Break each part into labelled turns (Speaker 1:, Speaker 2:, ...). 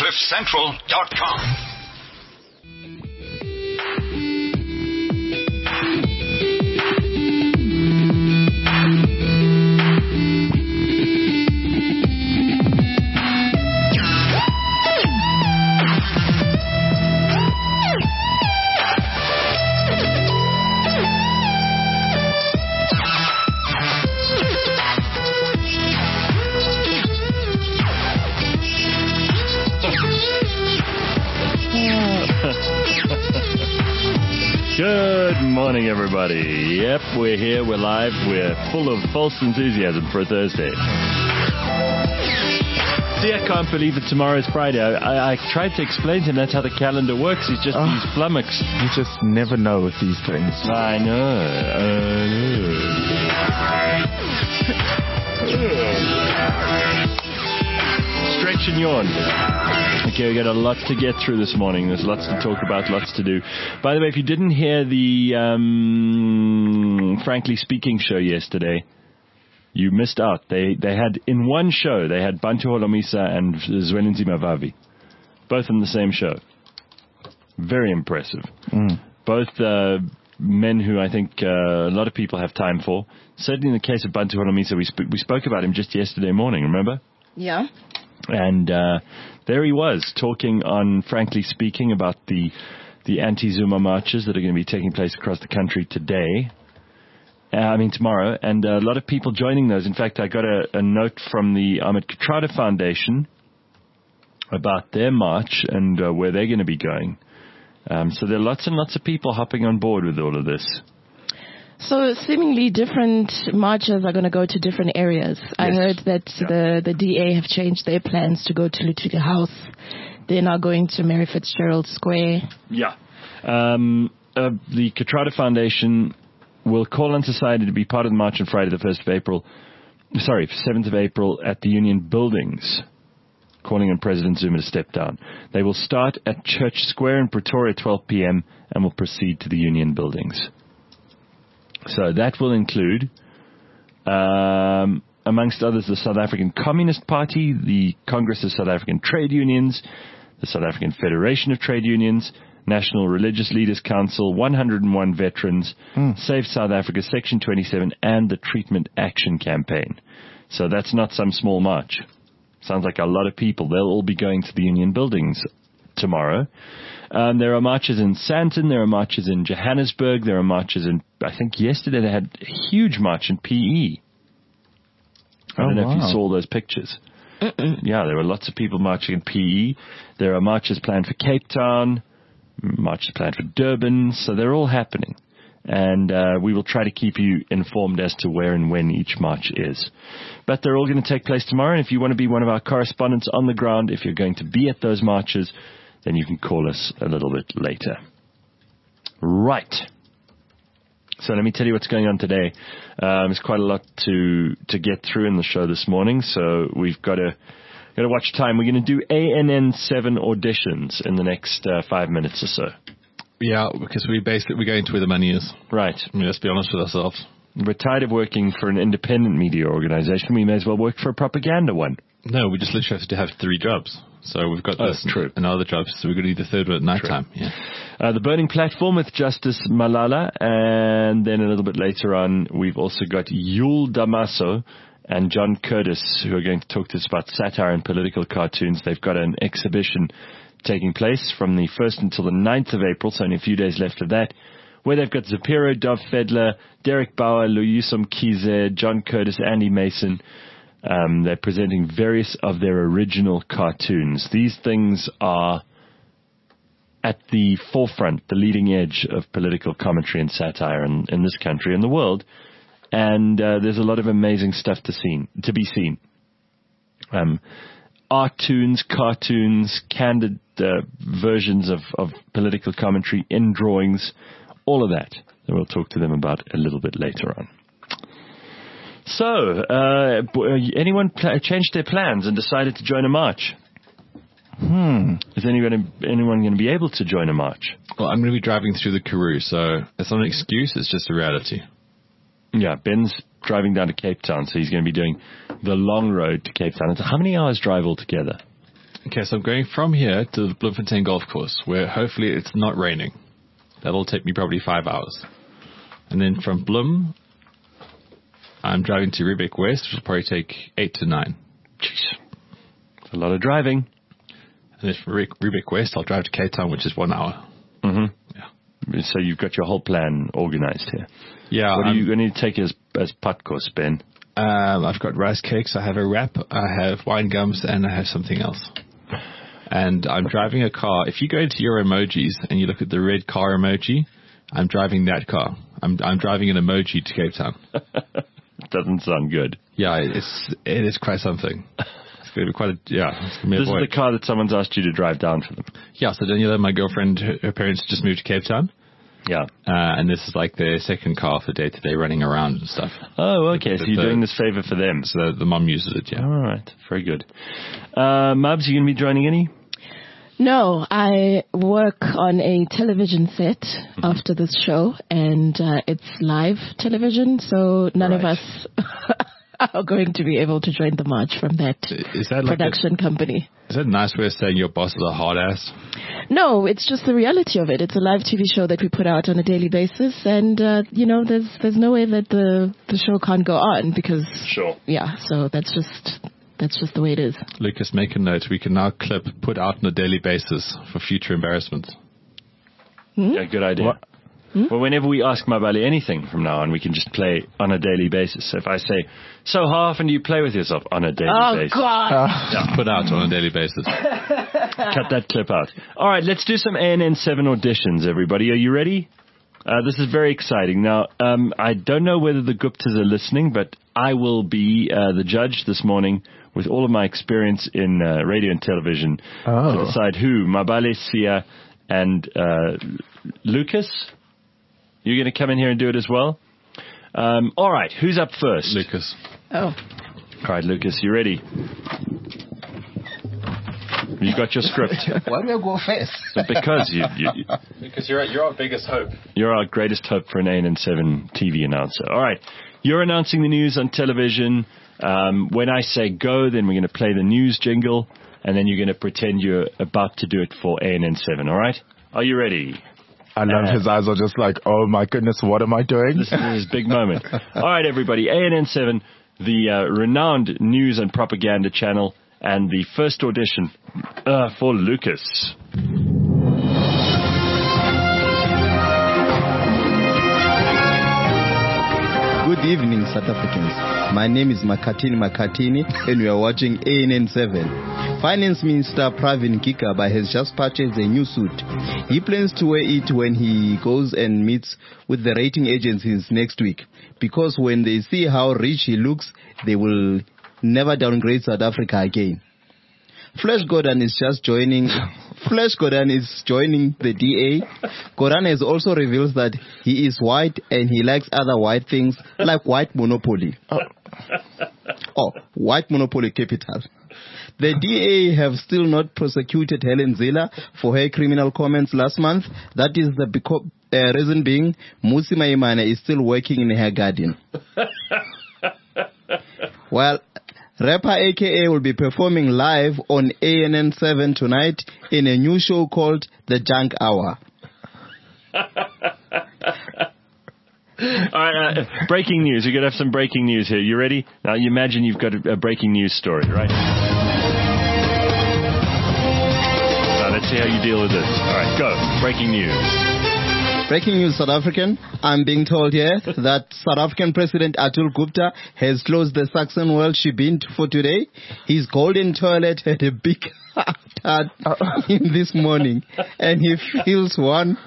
Speaker 1: CliffCentral.com.
Speaker 2: Good morning, everybody. Yep, we're here, we're live, we're full of false enthusiasm for a Thursday. See, I can't believe that tomorrow is Friday. I tried to explain to him that's how the calendar works. He's flummoxed.
Speaker 3: You just never know with these things.
Speaker 2: I know. Stretch and yawn. Okay, we got a lot to get through this morning. There's lots to talk about, lots to do. By the way, if you didn't hear the Frankly Speaking show yesterday, you missed out. They had, in one show, they had Bantu Holomisa and Zwelinzima Vavi. Both in the same show. Very impressive. Both men who I think a lot of people have time for. Certainly in the case of Bantu Holomisa, we spoke about him just yesterday morning, remember?
Speaker 4: Yeah.
Speaker 2: And there he was, talking on Frankly Speaking about the anti-Zuma marches that are going to be taking place across the country tomorrow. And a lot of people joining those. In fact, I got a note from the Ahmed Kathrada Foundation about their march and where they're going to be going. So there are lots and lots of people hopping on board with all of this.
Speaker 4: So seemingly different marches are going to go to different areas. Yes. I heard that the DA have changed their plans to go to Ludwika House. They're now going to Mary Fitzgerald Square. Yeah.
Speaker 2: The Kathrada Foundation will call on society to be part of the march on Friday the 7th of April at the Union Buildings, calling on President Zuma to step down. They will start at Church Square in Pretoria at 12 p.m. and will proceed to the Union Buildings. So that will include, amongst others, the South African Communist Party, the Congress of South African Trade Unions, the South African Federation of Trade Unions, National Religious Leaders Council, 101 Veterans, Save South Africa, Section 27, and the Treatment Action Campaign. So that's not some small march. Sounds like a lot of people. They'll all be going to the Union Buildings tomorrow. There are marches in Sandton. There are marches in Johannesburg. There are marches in, I think yesterday they had a huge march in PE. I don't know if you saw those pictures. Yeah, there were lots of people marching in PE. There are marches planned for Cape Town, marches planned for Durban. So they're all happening. And we will try to keep you informed as to where and when each march is. But they're all going to take place tomorrow. And if you want to be one of our correspondents on the ground, if you're going to be at those marches, then you can call us a little bit later. Right. So let me tell you what's going on today. There's quite a lot to get through in the show this morning, so we've got to watch time. We're going to do ANN 7 auditions in the next 5 minutes or so.
Speaker 5: Yeah, because we're going to where the money is.
Speaker 2: Right.
Speaker 5: I mean, let's be honest with ourselves.
Speaker 2: We're tired of working for an independent media organization. We may as well work for a propaganda one.
Speaker 5: No, we just literally have to have 3 jobs. So we've got this and other jobs, so we're going to need the third one at night time. Yeah.
Speaker 2: The Burning Platform with Justice Malala, and then a little bit later on, we've also got Yul Damaso and John Curtis, who are going to talk to us about satire and political cartoons. They've got an exhibition taking place from the 1st until the 9th of April, so only a few days left of that, where they've got Zapiro, Dov Fedler, Derek Bauer, Luyusom Kize, John Curtis, Andy Mason. They're presenting various of their original cartoons. These things are at the forefront, the leading edge of political commentary and satire in this country and the world. And there's a lot of amazing stuff to be seen. Art-tunes, cartoons, candid versions of political commentary in drawings, all of that. And we'll talk to them about a little bit later on. So, anyone changed their plans and decided to join a march? Is anyone going to be able to join a march?
Speaker 5: Well, I'm going to be driving through the Karoo, so it's not an excuse, it's just a reality.
Speaker 2: Yeah, Ben's driving down to Cape Town, so he's going to be doing the long road to Cape Town. How many hours drive altogether?
Speaker 5: Okay, so I'm going from here to the Bloemfontein golf course, where hopefully it's not raining. That'll take me probably 5 hours. And then from Bloem, I'm driving to Riebeek West, which will probably take 8 to 9.
Speaker 2: Jeez. It's a lot of driving.
Speaker 5: And then from Riebeek West, I'll drive to Cape Town, which is 1 hour.
Speaker 2: Mm-hmm.
Speaker 5: Yeah.
Speaker 2: So you've got your whole plan organized here.
Speaker 5: Yeah.
Speaker 2: What are you going to take as padkos, Ben?
Speaker 5: I've got rice cakes, I have a wrap, I have wine gums, and I have something else. And I'm driving a car. If you go into your emojis and you look at the red car emoji, I'm driving that car. I'm driving an emoji to Cape Town.
Speaker 2: Doesn't sound good.
Speaker 5: Yeah, it is quite something. It's going to be quite a, yeah. It's going to be
Speaker 2: This is the car that someone's asked you to drive down for them.
Speaker 5: Yeah, so Daniela, my girlfriend, her parents just moved to Cape Town.
Speaker 2: Yeah.
Speaker 5: And this is like their second car for day-to-day running around and stuff.
Speaker 2: Oh, okay. So you're doing this favor for them.
Speaker 5: So the mum uses it, yeah.
Speaker 2: All right. Very good. Mubs, you going to be joining any?
Speaker 4: No, I work on a television set after this show, and it's live television, so none of us are going to be able to join the march from that production company.
Speaker 5: Is that a nice way of saying your boss is a hard ass?
Speaker 4: No, it's just the reality of it. It's a live TV show that we put out on a daily basis, and there's no way that the show can't go on because yeah. So that's just the way it is.
Speaker 5: Lucas, make a note. We can now put out on a daily basis for future embarrassments.
Speaker 2: Yeah, good idea. What? Well, whenever we ask Mabali anything from now on, we can just play on a daily basis. So if I say, so how often do you play with yourself on a daily basis?
Speaker 4: Oh, God.
Speaker 5: Yeah, put out on a daily basis.
Speaker 2: Cut that clip out. All right, let's do some ANN7 auditions, everybody. Are you ready? This is very exciting. Now, I don't know whether the Guptas are listening, but I will be the judge this morning with all of my experience in radio and television to decide who, Mabale, Sia, and Lucas. You're going to come in here and do it as well? All right, who's up first?
Speaker 5: Lucas.
Speaker 4: Oh.
Speaker 2: All right, Lucas, you ready? You got your script.
Speaker 3: Why do I go first?
Speaker 2: Because
Speaker 5: because you're our biggest hope.
Speaker 2: You're our greatest hope for an ANN7 TV announcer. All right, you're announcing the news on television. When I say go, then we're going to play the news jingle, and then you're going to pretend you're about to do it for ANN7. All right? Are you ready?
Speaker 3: I love his eyes are just like, oh my goodness, what am I doing?
Speaker 2: This is his big moment. All right, everybody. ANN7, the renowned news and propaganda channel, and the first audition for Lucas.
Speaker 1: Good evening, South Africans. My name is Makatini, and we are watching ANN7. Finance Minister Pravin Gigaba has just purchased a new suit. He plans to wear it when he goes and meets with the rating agencies next week, because when they see how rich he looks, they will never downgrade South Africa again. Flash Gordon is joining the DA. Gordon has also revealed that he is white and he likes other white things like white monopoly. White monopoly capital. The DA have still not prosecuted Helen Zille for her criminal comments last month. That is the reason being Musi Maimane is still working in her garden. Well, rapper AKA will be performing live on ANN7 tonight in a new show called The Junk Hour.
Speaker 2: All right, breaking news. We're going to have some breaking news here. You ready? Now, you imagine you've got a breaking news story, right? Now, let's see how you deal with this. All right, go. Breaking news.
Speaker 1: Breaking news, South African. I'm being told here that South African President Atul Gupta has closed the Saxon World Shebeen for today. His golden toilet had a big tart in this morning, and he feels one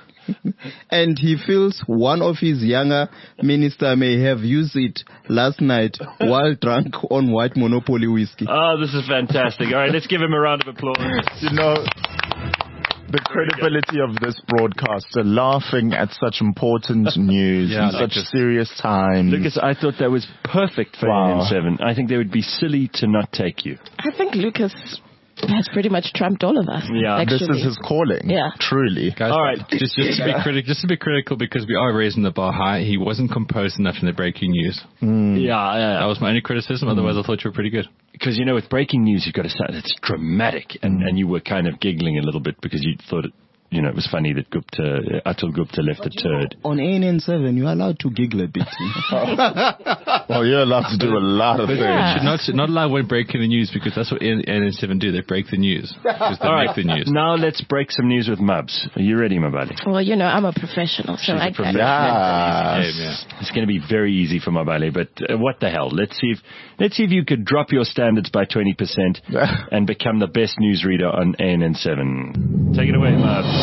Speaker 1: of his younger minister may have used it last night while drunk on white monopoly whiskey.
Speaker 2: Oh, this is fantastic. All right, let's give him a round of applause.
Speaker 3: You know, the credibility of this broadcaster laughing at such important news in such serious times.
Speaker 2: Lucas, I thought that was perfect for ANN7. I think they would be silly to not take you.
Speaker 4: I think Lucas has pretty much trumped all of us.
Speaker 2: Yeah,
Speaker 4: actually.
Speaker 3: This is his calling.
Speaker 4: Yeah,
Speaker 3: truly.
Speaker 5: Guys,
Speaker 2: all right,
Speaker 5: just to be critical because we are raising the bar high. He wasn't composed enough in the breaking news.
Speaker 2: Yeah.
Speaker 5: That was my only criticism. Otherwise, I thought you were pretty good.
Speaker 2: because, with breaking news, you've got to sound, it's dramatic. And you were kind of giggling a little bit because you thought it was funny that Atul Gupta left a turd.
Speaker 1: On ANN7, you're allowed to giggle a bit.
Speaker 3: Well, you're allowed to do a lot of things.
Speaker 5: Should not allow when breaking the news, because that's what ANN7 do. They break the news. Because they make the news.
Speaker 2: Now let's break some news with Mubs. Are you ready, Mabali?
Speaker 4: Well, I'm a professional, so I can.
Speaker 2: It's going to be very easy for Mabali, but what the hell? Let's see if you could drop your standards by 20% and become the best newsreader on ANN7. Take it away, Mubs.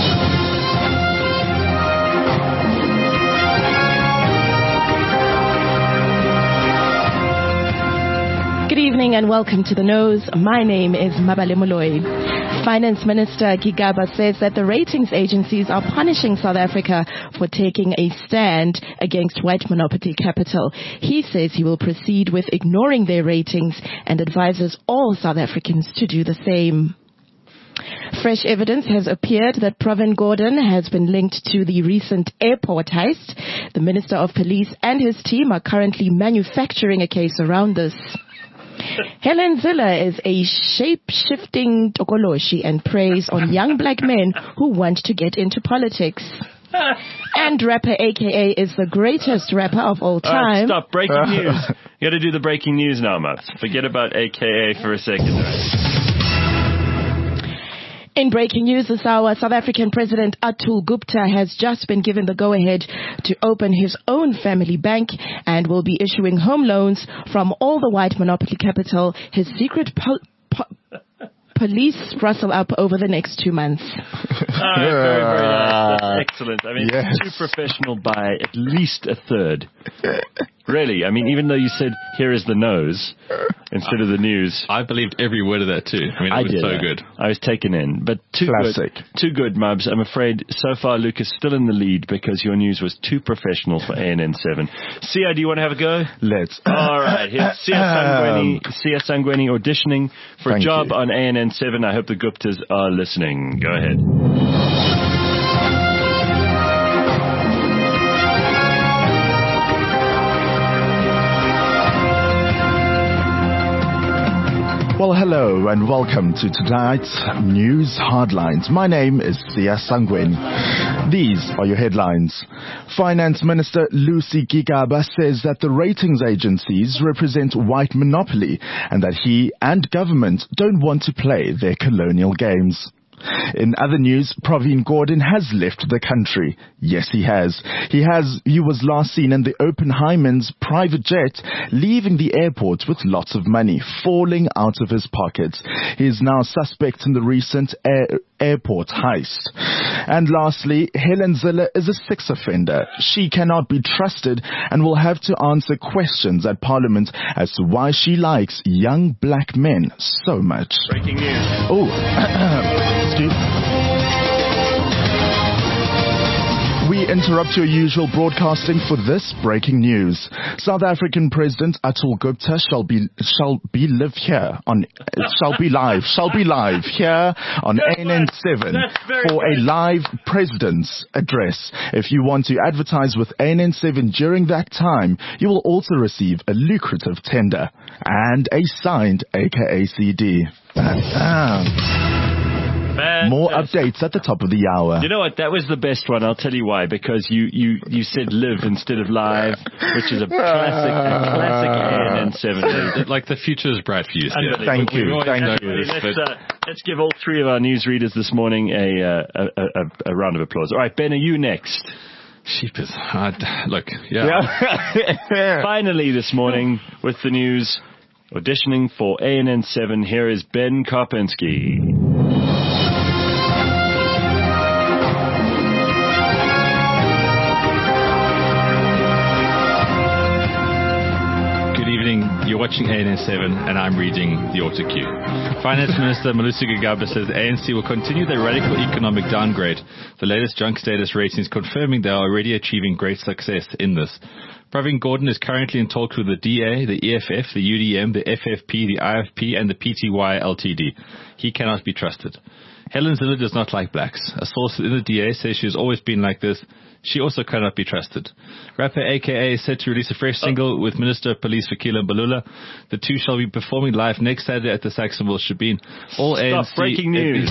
Speaker 4: Good evening and welcome to The Nose. My name is Mabale Moloi. Finance Minister Gigaba says that the ratings agencies are punishing South Africa for taking a stand against white monopoly capital. He says he will proceed with ignoring their ratings and advises all South Africans to do the same. Fresh evidence has appeared that Pravin Gordhan has been linked to the recent airport heist. The Minister of Police and his team are currently manufacturing a case around this. Helen Ziller is a shape-shifting tokoloshi and preys on young black men who want to get into politics. And rapper AKA is the greatest rapper of all time.
Speaker 2: Stop, breaking news. You got to do the breaking news now, Mubs. Forget about AKA for a second.
Speaker 4: In breaking news this hour, South African President Atul Gupta has just been given the go-ahead to open his own family bank and will be issuing home loans from all the white monopoly capital his secret police rustle up over the next 2 months.
Speaker 2: Very, very nice. That's excellent. I mean, too professional by at least a third. Really, I mean, even though you said, here is the nose, instead of the news.
Speaker 5: I believed every word of that too. I mean, it was so good.
Speaker 2: I was taken in. But too good, Mubs. I'm afraid so far Luke is still in the lead because your news was too professional for ANN7. Sia, do you want to have a go?
Speaker 3: Let's.
Speaker 2: All right, here's Sia Sangweni auditioning for a job on ANN7. I hope the Guptas are listening. Go ahead.
Speaker 3: Well, hello and welcome to tonight's News Hardlines. My name is Sia Sangweni. These are your headlines. Finance Minister Lucy Gigaba says that the ratings agencies represent white monopoly and that he and government don't want to play their colonial games. In other news, Pravin Gordhan has left the country. Yes, he has. He was last seen in the Oppenheimer's private jet, leaving the airport with lots of money falling out of his pockets. He is now suspect in the recent airport heist. And lastly, Helen Ziller is a sex offender. She cannot be trusted and will have to answer questions at Parliament as to why she likes young black men so much.
Speaker 2: Breaking news.
Speaker 3: We interrupt your usual broadcasting for this breaking news. South African President Atul Gupta shall be live here here on ANN7 for a live president's address. If you want to advertise with ANN7 during that time, you will also receive a lucrative tender and a signed AKA CD. More updates at the top of the hour.
Speaker 2: You know what? That was the best one. I'll tell you why. Because you said live instead of live, which is a classic ANN7.
Speaker 5: Like the future is bright for you.
Speaker 3: Thank you.
Speaker 2: Let's give all three of our newsreaders this morning a round of applause. All right, Ben, are you next?
Speaker 5: Sheepers.
Speaker 2: Finally this morning with the news, auditioning for ANN7, here is Ben Karpinski.
Speaker 5: You're watching ANN7 and I'm reading the autocue. Finance Minister Malusi Gigaba says the ANC will continue their radical economic downgrade. The latest junk status ratings confirming they are already achieving great success in this. Pravin Gordhan is currently in talks with the DA, the EFF, the UDM, the FFP, the IFP and the PTY Ltd. He cannot be trusted. Helen Zille does not like blacks. A source in the DA says she has always been like this. She also cannot be trusted. Rapper AKA is set to release a fresh single with Minister of Police Fikile Mbalula. The two shall be performing live next Saturday at the Saxonville Shebeen. All ANC
Speaker 2: breaking news.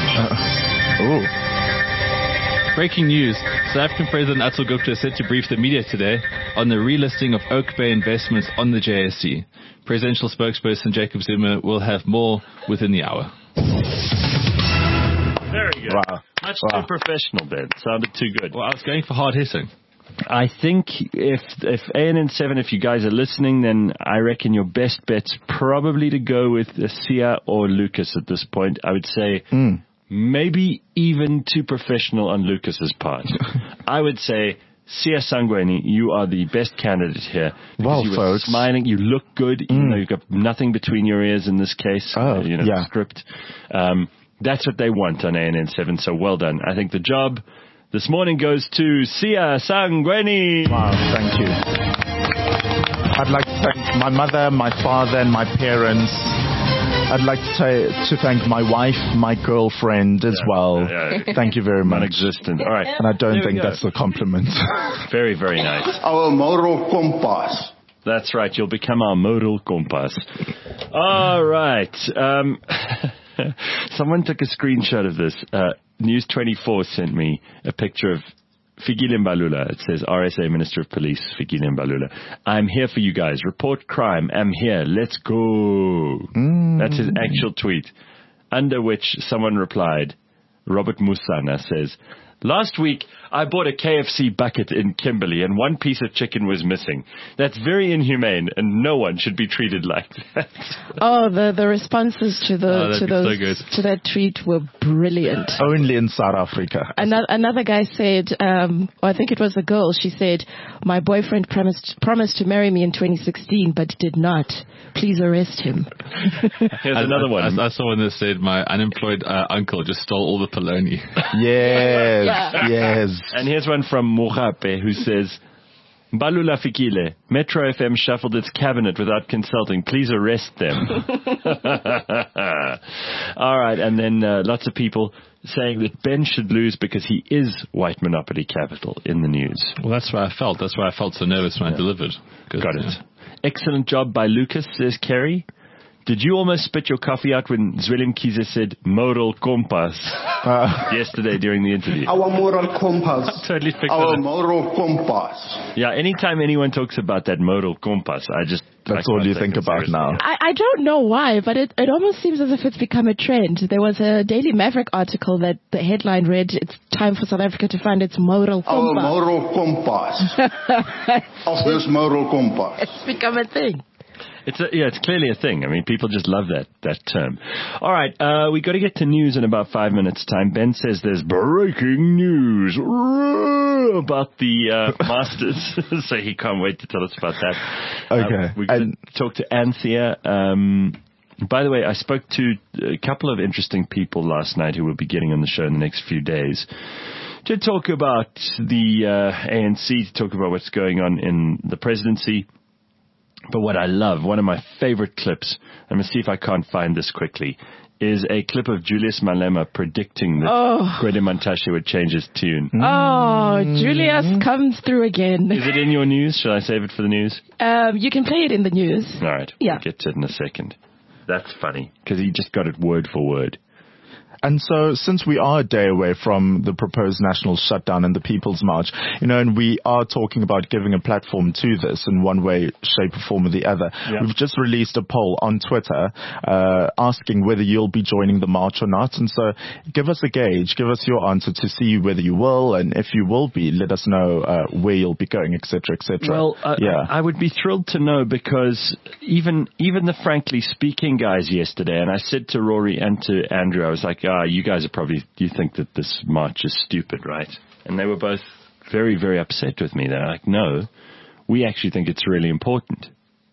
Speaker 5: Breaking news. South African President Atul Gupta is set to brief the media today on the relisting of Oak Bay investments on the JSE. Presidential spokesperson Jacob Zuma will have more within the hour.
Speaker 2: Very good.
Speaker 3: Wow.
Speaker 2: Much too professional, Ben. Sounded too good.
Speaker 5: Well, I was going for hard hitting.
Speaker 2: I think if ANN7, if you guys are listening, then I reckon your best bet's probably to go with Sia or Lucas at this point. I would say maybe even too professional on Lucas's part. I would say, Sia Sangweni, you are the best candidate here.
Speaker 3: Well,
Speaker 2: you were
Speaker 3: folks.
Speaker 2: smiling, you look good, even though you've got nothing between your ears in this case. The script. That's what they want on ANN7, so well done. I think the job this morning goes to Sia Sangweni.
Speaker 3: Wow, thank you. I'd like to thank my mother, my father, and my parents. I'd like to thank my wife, my girlfriend as well. Thank you very much.
Speaker 2: Non-existent. All right.
Speaker 3: And I don't think that's a compliment.
Speaker 2: Very, very nice.
Speaker 6: Our moral compass.
Speaker 2: That's right. You'll become our moral compass. All right. Someone took a screenshot of this. News 24 sent me a picture of Fikile Mbalula. It says, RSA Minister of Police, Fikile Mbalula. I'm here for you guys. Report crime. I'm here. Let's go. That's his actual tweet. Under which someone replied, Robert Musana says, last week, I bought a KFC bucket in Kimberley and one piece of chicken was missing. That's very inhumane and no one should be treated like that.
Speaker 4: Oh, the responses to that tweet were brilliant.
Speaker 3: Only in South Africa.
Speaker 4: Another guy said, or I think it was a girl, she said, my boyfriend promised to marry me in 2016 but did not. Please arrest him.
Speaker 2: Here's another one.
Speaker 5: I saw one that said, my unemployed uncle just stole all the polony.
Speaker 3: Yes.
Speaker 2: And here's one from Mogape who says, Mbalula Fikile, Metro FM shuffled its cabinet without consulting. Please arrest them. All right. And then lots of people saying that Ben should lose because he is white monopoly capital in the news.
Speaker 5: Well, that's what I felt. That's why I felt so nervous when I delivered.
Speaker 2: Got it. Excellent job by Lucas, says Kerry. Did you almost spit your coffee out when Zwelin Kiza said moral compass yesterday during the interview?
Speaker 6: Our moral compass.
Speaker 2: Totally fixed
Speaker 6: Our
Speaker 2: it.
Speaker 6: moral compass.
Speaker 2: Yeah, anytime anyone talks about that moral compass,
Speaker 3: that's all you think about now.
Speaker 4: I don't know why, but it almost seems as if it's become a trend. There was a Daily Maverick article that the headline read, it's time for South Africa to find its moral compass.
Speaker 6: Our moral compass. Of this moral compass.
Speaker 4: It's become a thing.
Speaker 2: It's clearly a thing. I mean, people just love that term. All right, we got to get to news in about 5 minutes' time. Ben says there's breaking news about the Masters, so he can't wait to tell us about that.
Speaker 3: Okay.
Speaker 2: We're going to talk to Anthea. By the way, I spoke to a couple of interesting people last night who will be getting on the show in the next few days to talk about the ANC, to talk about what's going on in the presidency. But what I love, one of my favorite clips, I'm going to see if I can't find this quickly, is a clip of Julius Malema predicting that Gwede Mantashe would change his tune.
Speaker 4: Julius comes through again.
Speaker 2: Is it in your news? Shall I save it for the news?
Speaker 4: You can play it in the news.
Speaker 2: All right.
Speaker 4: Yeah.
Speaker 2: We'll get to it in a second. That's funny, because he just got it word for word.
Speaker 3: And so, since we are a day away from the proposed national shutdown and the People's March, and we are talking about giving a platform to this in one way, shape, or form or the other, we've just released a poll on Twitter asking whether you'll be joining the march or not. And so, give us a gauge, give us your answer to see whether you will, and if you will be, let us know where you'll be going, etc., etc.
Speaker 2: Well, I would be thrilled to know, because even the Frankly Speaking guys yesterday, and I said to Rory and to Andrew, I was like, you guys are probably, you think that this march is stupid, right? And they were both very, very upset with me. They're like, no, we actually think it's really important.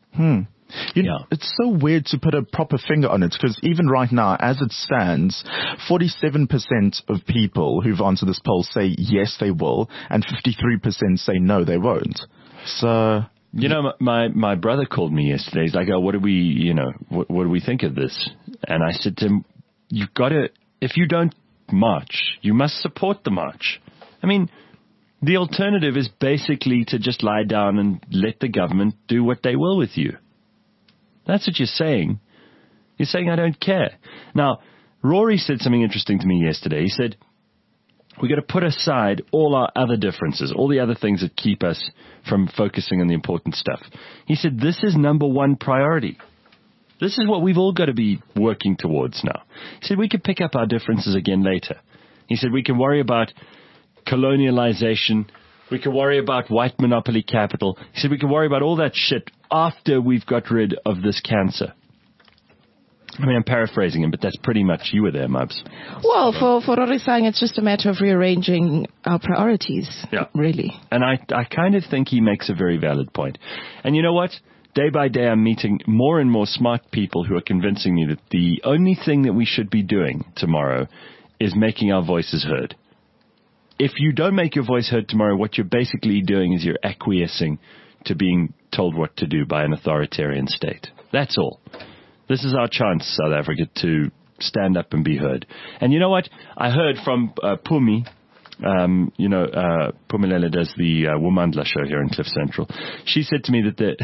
Speaker 3: It's so weird to put a proper finger on it, because even right now, as it stands, 47% of people who've answered this poll say yes, they will, and 53% say no, they won't. So...
Speaker 2: my brother called me yesterday. He's like, what do we think of this? And I said to him, you've got to, if you don't march. You must support the march. I mean, the alternative is basically to just lie down and let the government do what they will with you. That's what you're saying. You're saying, I don't care. Now, Rory said something interesting to me yesterday. He said, we've got to put aside all our other differences, all the other things that keep us from focusing on the important stuff. He said, this is number one priority. This is what we've all got to be working towards now. He said, we could pick up our differences again later. He said, we can worry about colonialization. We can worry about white monopoly capital. He said, we can worry about all that shit after we've got rid of this cancer. I mean, I'm paraphrasing him, but that's pretty much, you were there, Mubs.
Speaker 4: Well, for Rory saying it's just a matter of rearranging our priorities, really.
Speaker 2: And I kind of think he makes a very valid point. And you know what? Day by day, I'm meeting more and more smart people who are convincing me that the only thing that we should be doing tomorrow is making our voices heard. If you don't make your voice heard tomorrow, what you're basically doing is you're acquiescing to being told what to do by an authoritarian state. That's all. This is our chance, South Africa, to stand up and be heard. And you know what? I heard from Pumi. Pumelele does the Womandla show here in Cliff Central. She said to me that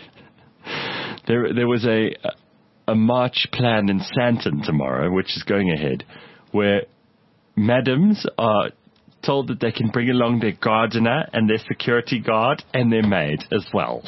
Speaker 2: there was a march planned in Sandton tomorrow, which is going ahead, where madams are told that they can bring along their gardener and their security guard and their maid as well.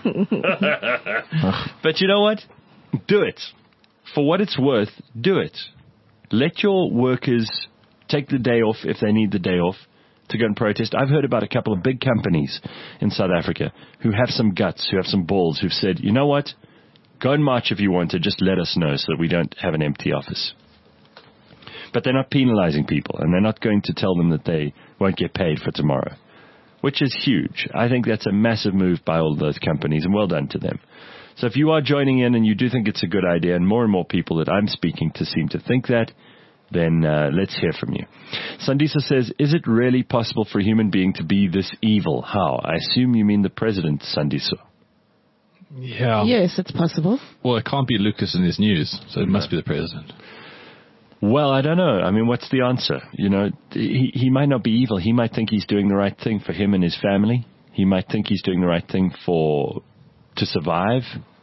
Speaker 2: But you know what? Do it. For what it's worth, do it. Let your workers take the day off if they need the day off to go and protest. I've heard about a couple of big companies in South Africa who have some guts, who have some balls, who've said, you know what? Go and march if you want to. Just let us know so that we don't have an empty office. But they're not penalizing people, and they're not going to tell them that they won't get paid for tomorrow, which is huge. I think that's a massive move by all those companies, and well done to them. So if you are joining in and you do think it's a good idea, and more people that I'm speaking to seem to think that, then let's hear from you. Sandisa says, is it really possible for a human being to be this evil? How? I assume you mean the president, Sandiso.
Speaker 5: Yeah.
Speaker 4: Yes, it's possible.
Speaker 5: Well, it can't be Lucas in his news, so it must be the president.
Speaker 2: Well, I don't know. I mean, what's the answer? You know, he might not be evil. He might think he's doing the right thing for him and his family. He might think he's doing the right thing to survive.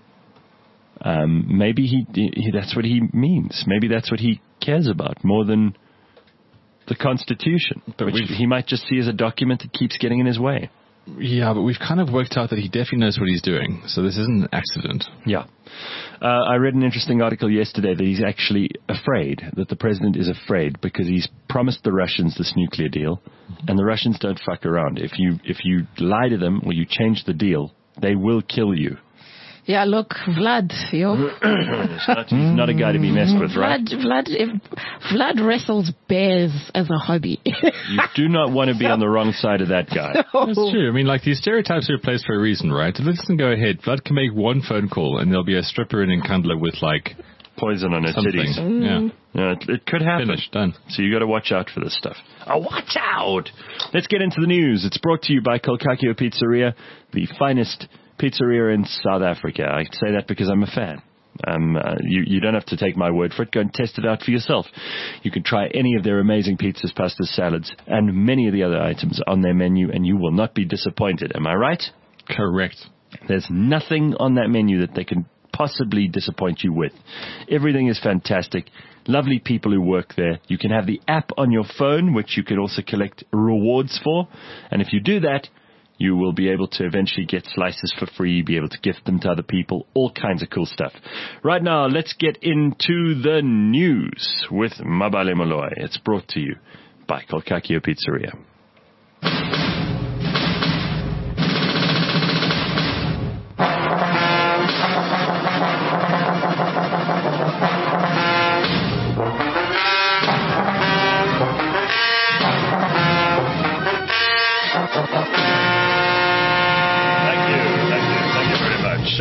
Speaker 2: Maybe he that's what he means. Maybe that's what he cares about more than the Constitution, which he might just see as a document that keeps getting in his way.
Speaker 5: Yeah, but we've kind of worked out that he definitely knows what he's doing, so this isn't an accident.
Speaker 2: Yeah. I read an interesting article yesterday that he's actually afraid, that the president is afraid because he's promised the Russians this nuclear deal, and the Russians don't fuck around. If you lie to them or you change the deal, they will kill you.
Speaker 4: Yeah, look, Vlad, yo.
Speaker 2: He's not a guy to be messed with, right?
Speaker 4: Vlad wrestles bears as a hobby.
Speaker 2: You do not want to be on the wrong side of that guy.
Speaker 5: That's true. I mean, like, these stereotypes are placed for a reason, right? If this doesn't go ahead, Vlad can make one phone call and there'll be a stripper in Nkandla with, like,
Speaker 2: poison on her
Speaker 5: something.
Speaker 2: titties. Yeah, it could happen.
Speaker 5: Finished, done.
Speaker 2: So you got to watch out for this stuff. Oh, watch out! Let's get into the news. It's brought to you by Kolkakio Pizzeria, the finest pizzeria in South Africa. I say that because I'm a fan. You don't have to take my word for it. Go and test it out for yourself. You can try any of their amazing pizzas, pastas, salads, and many of the other items on their menu, and you will not be disappointed. Am I right?
Speaker 5: Correct.
Speaker 2: There's nothing on that menu that they can possibly disappoint you with. Everything is fantastic. Lovely people who work there. You can have the app on your phone, which you can also collect rewards for. And if you do that, you will be able to eventually get slices for free, be able to gift them to other people, all kinds of cool stuff. Right now, let's get into the news with Mabale Moloi. It's brought to you by Kolkakio Pizzeria.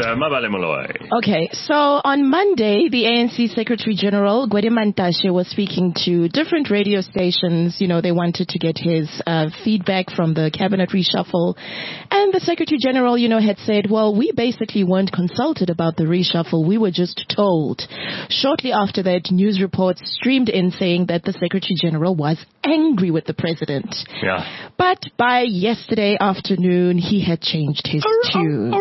Speaker 2: Mabale Moloi.
Speaker 4: Okay, so on Monday, the ANC Secretary General, Gwede Mantashe, was speaking to different radio stations. You know, they wanted to get his feedback from the cabinet reshuffle. And the Secretary General, you know, had said, well, we basically weren't consulted about the reshuffle. We were just told. Shortly after that, news reports streamed in saying that the Secretary General was angry with the president.
Speaker 2: Yeah.
Speaker 4: But by yesterday afternoon, he had changed his tune.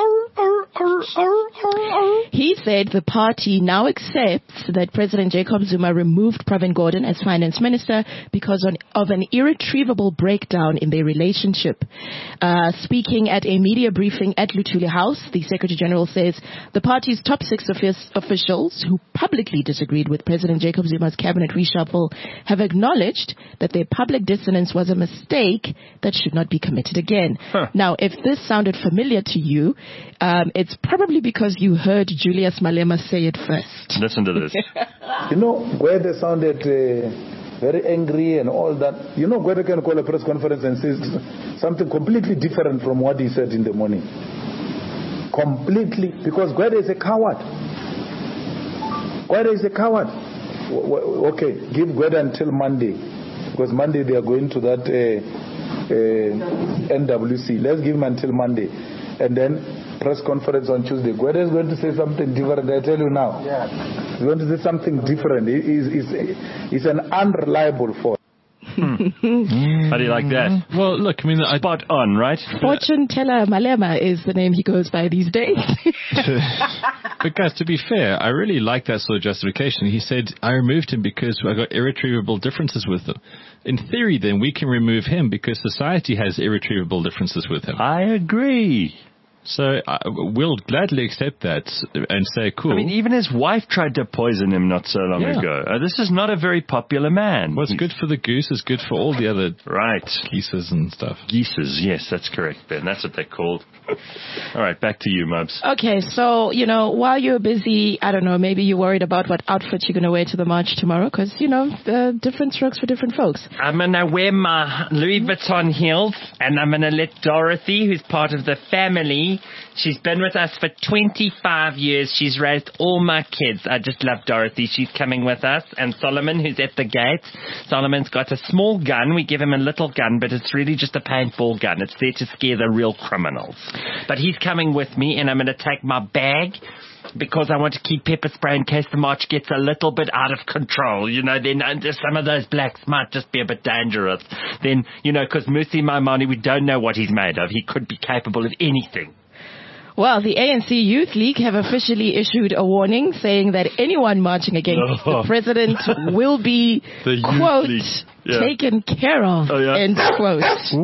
Speaker 4: He said the party now accepts that President Jacob Zuma removed Pravin Gordhan as finance minister because of an irretrievable breakdown in their relationship. Speaking at a media briefing at Luthuli House, the Secretary General says the party's top 6 officials who publicly disagreed with President Jacob Zuma's cabinet reshuffle have acknowledged that their public dissonance was a mistake that should not be committed again. Now, if this sounded familiar to you, it's probably because you heard Julius Malema say it first.
Speaker 2: Listen to this.
Speaker 7: You know, where they sounded very angry and all that. You know, Gwede can call a press conference and say something completely different from what he said in the morning. Completely, because Gwede is a coward. Gwede is a coward. Okay, give Gwede until Monday, because Monday they are going to that NWC. Let's give him until Monday, and then press conference on Tuesday. Gwede is going to say something different. I tell you now. Yeah. He's going to say something different. He's an unreliable force.
Speaker 2: How do you like that?
Speaker 5: Well, look, I mean,
Speaker 2: spot on, right?
Speaker 4: Fortune teller Malema is the name he goes by these days.
Speaker 5: But guys, to be fair, I really like that sort of justification. He said, I removed him because I got irretrievable differences with him. In theory, then, we can remove him because society has irretrievable differences with him.
Speaker 2: I agree.
Speaker 5: So we'll gladly accept that and say, cool.
Speaker 2: I mean, even his wife tried to poison him not so long ago. This is not a very popular man.
Speaker 5: What's good for the goose is good for all the other geeses and stuff.
Speaker 2: Geeses, yes, that's correct, Ben. That's what they're called. All right, back to you, Mubs.
Speaker 4: Okay, so, you know, while you're busy, I don't know, maybe you're worried about what outfit you're going to wear to the march tomorrow, because, you know, different strokes for different folks.
Speaker 8: I'm going to wear my Louis Vuitton heels, and I'm going to let Dorothy, who's part of the family, she's been with us for 25 years. She's raised all my kids. I just love Dorothy. She's coming with us. And Solomon, who's at the gate. Solomon's got a small gun. We give him a little gun, but it's really just a paintball gun. It's there to scare the real criminals. But he's coming with me, and I'm going to take my bag because I want to keep pepper spray in case the march gets a little bit out of control. You know, then some of those blacks might just be a bit dangerous. Then, you know, because Musi Maimane, we don't know what he's made of. He could be capable of anything.
Speaker 4: Well, the ANC Youth League have officially issued a warning saying that anyone marching against the president will be, quote, taken care of, end quote.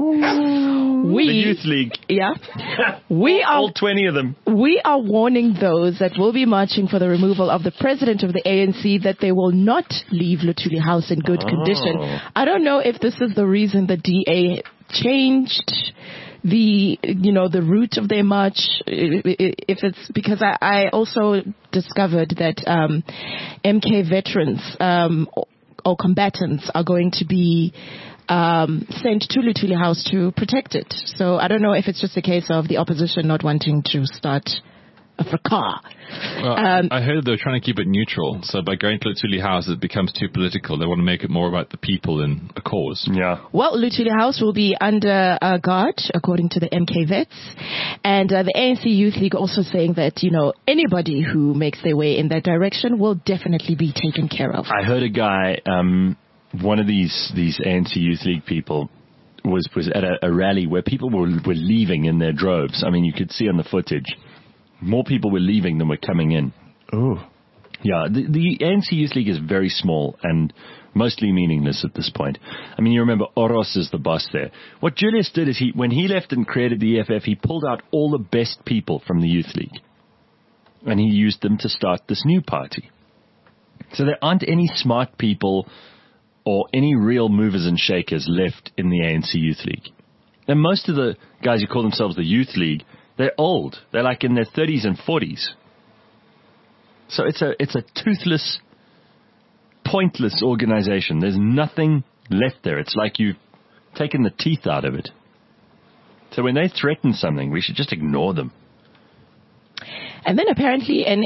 Speaker 2: The Youth League.
Speaker 4: Yeah. We are
Speaker 2: all 20 of them.
Speaker 4: We are warning those that will be marching for the removal of the president of the ANC that they will not leave Luthuli House in good condition. I don't know if this is the reason the DA changed the route of their march, if it's because I also discovered that MK veterans or combatants are going to be sent to Luthuli House to protect it. So I don't know if it's just a case of the opposition not wanting to start a fracas.
Speaker 5: Well, I heard they were trying to keep it neutral. So by going to Luthuli House, it becomes too political. They want to make it more about the people than a cause.
Speaker 2: Yeah.
Speaker 4: Well, Luthuli House will be under guard, according to the MK vets. And the ANC Youth League also saying that, you know, anybody who makes their way in that direction will definitely be taken care of.
Speaker 2: I heard a guy, one of these ANC Youth League people, was at a rally where people were leaving in their droves. I mean, you could see on the footage. More people were leaving than were coming in.
Speaker 3: Oh.
Speaker 2: Yeah, the ANC Youth League is very small and mostly meaningless at this point. I mean, you remember Oros is the boss there. What Julius did is when he left and created the EFF, he pulled out all the best people from the Youth League. And he used them to start this new party. So there aren't any smart people or any real movers and shakers left in the ANC Youth League. And most of the guys who call themselves the Youth League, they're old. They're like in their 30s and 40s. So it's a toothless, pointless organization. There's nothing left there. It's like you've taken the teeth out of it. So when they threaten something, we should just ignore them.
Speaker 4: And then apparently an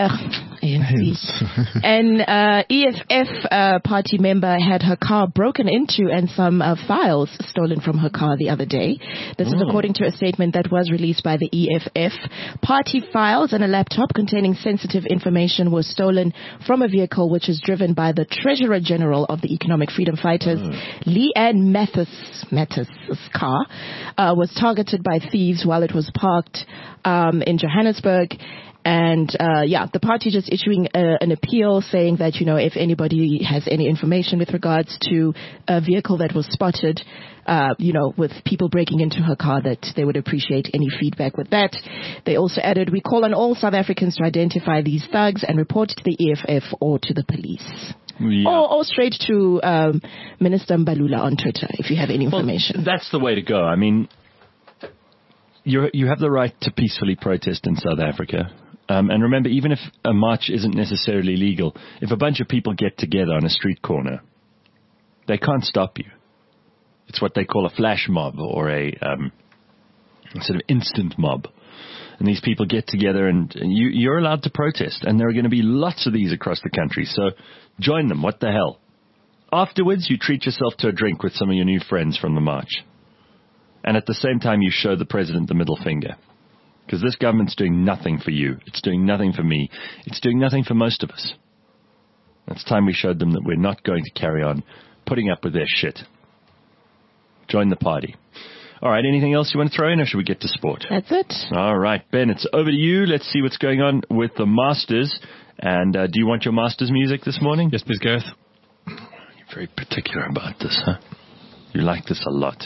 Speaker 4: EFF party member had her car broken into and some files stolen from her car the other day. This is according to a statement that was released by the EFF. Party files and a laptop containing sensitive information were stolen from a vehicle which is driven by the Treasurer General of the Economic Freedom Fighters. Leanne Matthys' car was targeted by thieves while it was parked in Johannesburg. And, the party just issuing an appeal saying that, if anybody has any information with regards to a vehicle that was spotted, with people breaking into her car, that they would appreciate any feedback with that. They also added, we call on all South Africans to identify these thugs and report to the EFF or to the police. Yeah. Or straight to Minister Mbalula on Twitter if you have any information.
Speaker 2: Well, that's the way to go. I mean, you have the right to peacefully protest in South Africa. And remember, even if a march isn't necessarily legal, if a bunch of people get together on a street corner, they can't stop you. It's what they call a flash mob or a sort of instant mob. And these people get together and you're allowed to protest. And there are going to be lots of these across the country. So join them. What the hell? Afterwards, you treat yourself to a drink with some of your new friends from the march. And at the same time, you show the president the middle finger. Because this government's doing nothing for you. It's doing nothing for me. It's doing nothing for most of us. It's time we showed them that we're not going to carry on putting up with their shit. Join the party. All right, anything else you want to throw in, or should we get to sport?
Speaker 4: That's it.
Speaker 2: All right, Ben, it's over to you. Let's see what's going on with the Masters. And do you want your Masters music this morning?
Speaker 5: Yes, please, Gareth.
Speaker 2: You're very particular about this, huh? You like this a lot.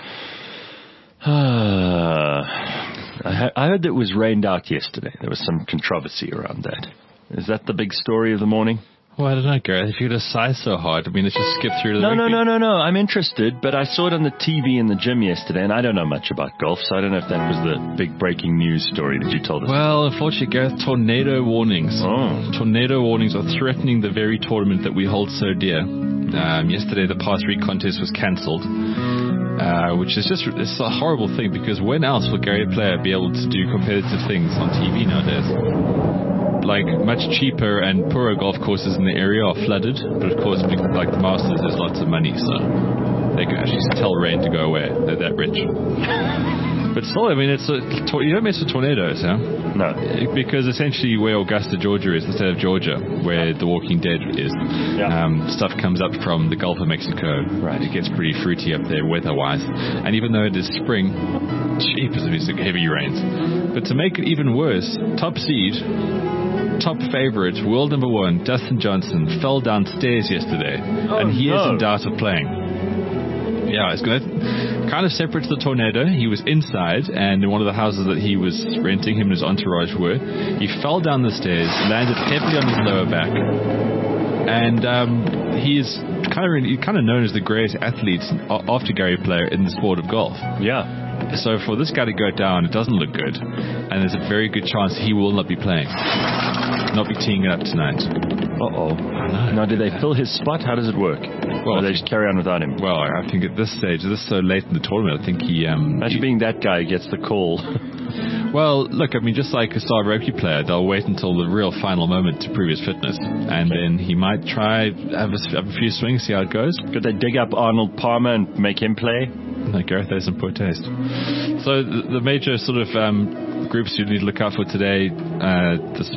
Speaker 2: I heard that it was rained out yesterday. There was some controversy around that. Is that the big story of the morning?
Speaker 5: Well, I don't know, Gareth. If you're going to sigh so hard, let's just skip through to the rugby.
Speaker 2: No. I'm interested, but I saw it on the TV in the gym yesterday, and I don't know much about golf, so I don't know if that was the big breaking news story that you told us.
Speaker 5: Well, unfortunately, Gareth, tornado warnings. Tornado warnings are threatening the very tournament that we hold so dear. Yesterday, the par 3 contest was cancelled. Which is it's a horrible thing, because when else will Gary Player be able to do competitive things on TV nowadays? Like, much cheaper and poorer golf courses in the area are flooded, but of course, like the Masters, there's lots of money, so they can actually tell rain to go away. They're that rich. But still, you don't mess with tornadoes, huh?
Speaker 2: No.
Speaker 5: Because essentially where Augusta, Georgia is, instead of Georgia, where The Walking Dead is, stuff comes up from the Gulf of Mexico.
Speaker 2: Right.
Speaker 5: It gets pretty fruity up there weather-wise. And even though it is spring, jeepers, it's heavy rains. But to make it even worse, top seed, top favorite, world number 1, Dustin Johnson, fell downstairs yesterday. And he is in doubt of playing. Yeah, it's kind of separate to the tornado. He was inside, and in one of the houses that he was renting, him and his entourage were. He fell down the stairs, landed heavily on his lower back, and he's kind of known as the greatest athlete after Gary Player in the sport of golf.
Speaker 2: Yeah.
Speaker 5: So for this guy to go down, it doesn't look good, and there's a very good chance he will not be playing, not be teeing it up tonight.
Speaker 2: Uh-oh. Now, do they fill his spot? How does it work? Well, or they just carry on without him?
Speaker 5: Well, I think at this stage, this is so late in the tournament, I think he...
Speaker 2: Imagine being that guy who gets the call.
Speaker 5: Well, look, just like a star rugby player, they'll wait until the real final moment to prove his fitness. And then he might try, have a few swings, see how it goes.
Speaker 2: Could they dig up Arnold Palmer and make him play?
Speaker 5: No, Gareth, there's some poor taste. So the major sort of groups you need to look out for today, the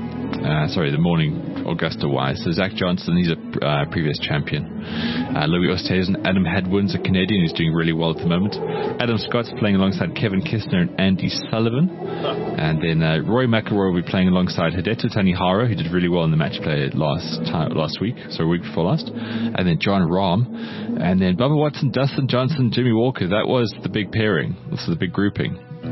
Speaker 5: morning Augusta-wise. So Zach Johnson, he's a previous champion. Louis Oosthuizen, Adam Hadwin's a Canadian who's doing really well at the moment. Adam Scott's playing alongside Kevin Kistner and Andy Sullivan. And then Roy McIlroy will be playing alongside Hideto Tanihara, who did really well in the match play last week, so a week before last. And then John Rahm. And then Bubba Watson, Dustin Johnson, Jimmy Walker. That was the big pairing. This is the big grouping.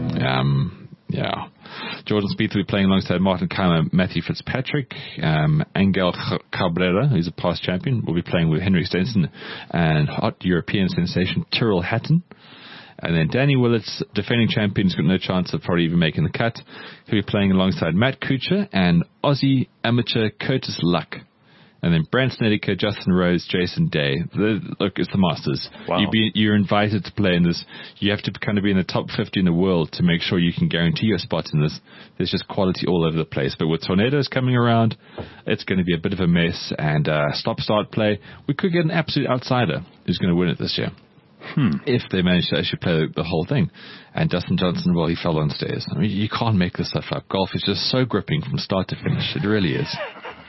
Speaker 5: Yeah. Jordan Spieth will be playing alongside Martin Keimer, Matthew Fitzpatrick. Angel Cabrera, who's a past champion, will be playing with Henrik Stenson and hot European sensation Tyrrell Hatton. And then Danny Willett's defending champion, has got no chance of probably even making the cut. He'll be playing alongside Matt Kuchar and Aussie amateur Curtis Luck. And then Brant Snedeker, Justin Rose, Jason Day. Look, it's the Masters.
Speaker 2: Wow.
Speaker 5: You're invited to play in this. You have to kind of be in the top 50 in the world to make sure you can guarantee your spot in this. There's just quality all over the place. But with tornadoes coming around, it's going to be a bit of a mess. And stop-start play, we could get an absolute outsider who's going to win it this year. If they manage to actually play the whole thing. And Dustin Johnson, well, he fell downstairs. I mean, you can't make this stuff up. Golf is just so gripping from start to finish. It really is.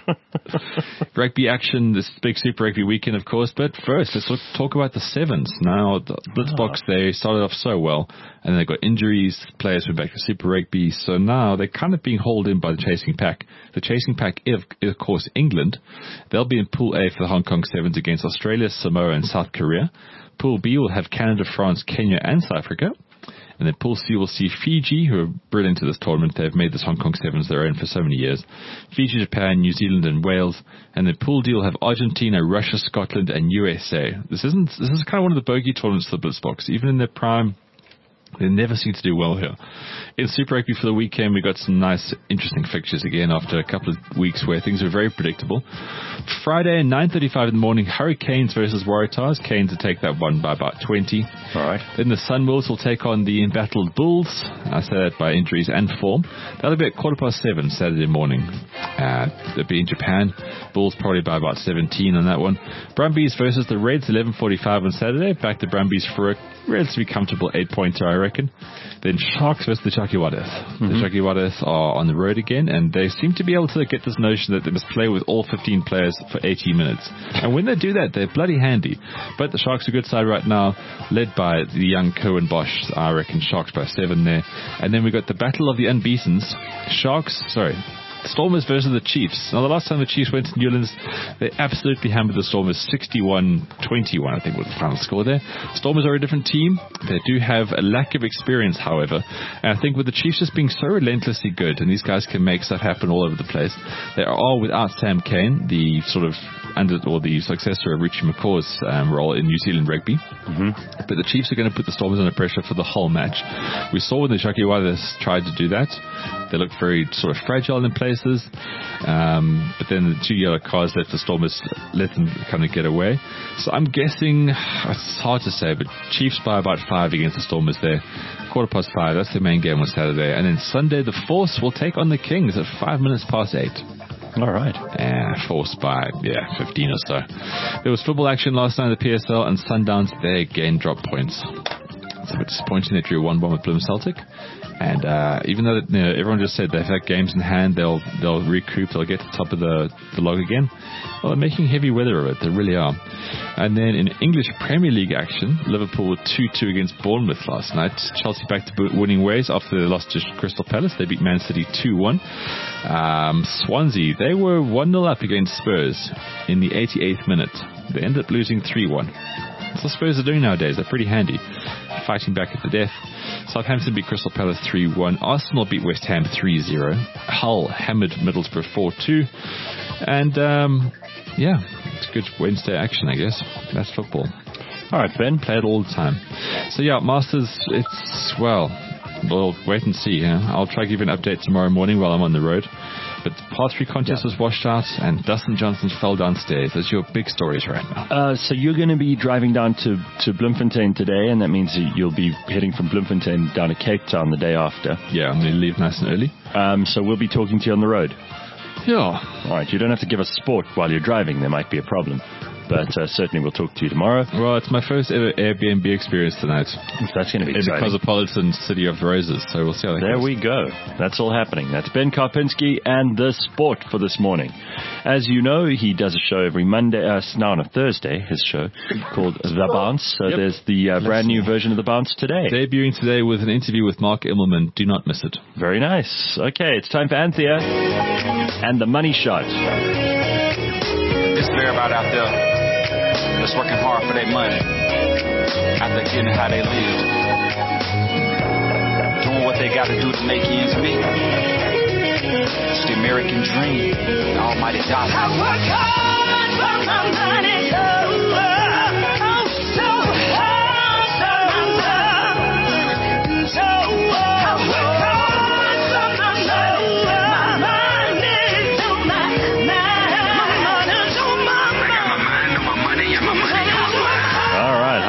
Speaker 5: Rugby action, this big Super Rugby weekend, of course. But first, let's talk about the Sevens. Now, the Blitzboks, they started off so well, and then they got injuries. Players went back to Super Rugby. So now they're kind of being hauled in by the chasing pack. The chasing pack is, of course, England. They'll be in Pool A for the Hong Kong Sevens against Australia, Samoa, and South Korea. Pool B will have Canada, France, Kenya, and South Africa. And then Pool C will see Fiji, who are brilliant to this tournament. They've made this Hong Kong Sevens their own for so many years. Fiji, Japan, New Zealand, and Wales. And then Pool D will have Argentina, Russia, Scotland, and USA. This is kind of one of the bogey tournaments for the Blitzboks. Even in their prime, they never seem to do well here. In Super Rugby for the weekend, we got some nice, interesting fixtures again after a couple of weeks where things were very predictable. Friday, 9:35 in the morning, Hurricanes versus Waratahs. Canes will take that one by about 20.
Speaker 2: All right.
Speaker 5: Then the Sunwolves will take on the embattled Bulls. I say that by injuries and form. That'll be at 7:15 Saturday morning. They'll be in Japan. Bulls probably by about 17 on that one. Brumbies versus the Reds, 11:45 on Saturday. Back to Brumbies for a relatively comfortable 8-pointer, I reckon. Then Sharks versus the Chakiwadeth. The Chakiwadeth are on the road again, and they seem to be able to get this notion that they must play with all 15 players for 80 minutes. And when they do that, they're bloody handy. But the Sharks are a good side right now, led by the young Cohen Bosch. I reckon Sharks by 7 there. And then we got the Battle of the Unbeatens. Stormers versus the Chiefs. Now, the last time the Chiefs went to Newlands, they absolutely hammered the Stormers 61-21, I think was the final score there. Stormers are a different team. They do have a lack of experience, however. And I think with the Chiefs just being so relentlessly good, and these guys can make stuff happen all over the place, they are without Sam Cane, the sort of the successor of Richie McCaw's role in New Zealand rugby. But the Chiefs are going to put the Stormers under pressure for the whole match. We saw when the Chakiwadeths tried to do that. They looked very sort of fragile in places. But then the 2 yellow cards let them kind of get away. So I'm guessing, it's hard to say, but Chiefs by about 5 against the Stormers there. 5:15, that's the main game on Saturday. And then Sunday, the Force will take on the Kings at 8:05.
Speaker 2: All right.
Speaker 5: Force by 15 or so. There was football action last night at the PSL, and Sundowns, they again dropped points. It's a bit disappointing. They drew 1-1 with Bloom Celtic. And even though everyone just said they've had games in hand, they'll recoup, they'll get to the top of the log again. Well, they're making heavy weather of it. They really are. And then in English Premier League action, Liverpool were 2-2 against Bournemouth last night. Chelsea back to winning ways after they lost to Crystal Palace. They beat Man City 2-1. Swansea, they were 1-0 up against Spurs in the 88th minute. They ended up losing 3-1. That's what Spurs are doing nowadays. They're pretty handy, fighting back at the death. Southampton beat Crystal Palace 3-1. Arsenal beat West Ham 3-0. Hull hammered Middlesbrough 4-2. And it's good Wednesday action, I guess. That's football.
Speaker 2: All right, Ben, play it all the time.
Speaker 5: So Masters, we'll wait and see. I'll try to give you an update tomorrow morning while I'm on the road. But the par 3 contest was washed out, and Dustin Johnson fell downstairs. That's your big stories right now.
Speaker 2: So you're going to be driving down to Bloemfontein today, and that means you'll be heading from Bloemfontein down to Cape Town the day after.
Speaker 5: Yeah, I'm going to leave nice and early.
Speaker 2: So we'll be talking to you on the road.
Speaker 5: Yeah.
Speaker 2: All right, you don't have to give us sport while you're driving. There might be a problem. But certainly we'll talk to you tomorrow.
Speaker 5: Well, it's my first ever Airbnb experience tonight.
Speaker 2: That's going to be exciting.
Speaker 5: In the Cosmopolitan City of Roses, so we'll see how that goes.
Speaker 2: There we go. That's all happening. That's Ben Karpinski and the sport for this morning. As you know, he does a show every Monday, now on a Thursday, his show, called The Bounce. So there's the brand new version of The Bounce today.
Speaker 5: Debuting today with an interview with Mark Immelman. Do not miss it.
Speaker 2: Very nice. Okay, it's time for Anthea and the Money Shot.
Speaker 9: This is everybody out there that's working hard for their money, out there getting how they live, doing what they got to do to make ends meet. It's the American dream, the almighty dollar. I work hard for my money, so hard for my money, so I work hard for my money, my money to my money to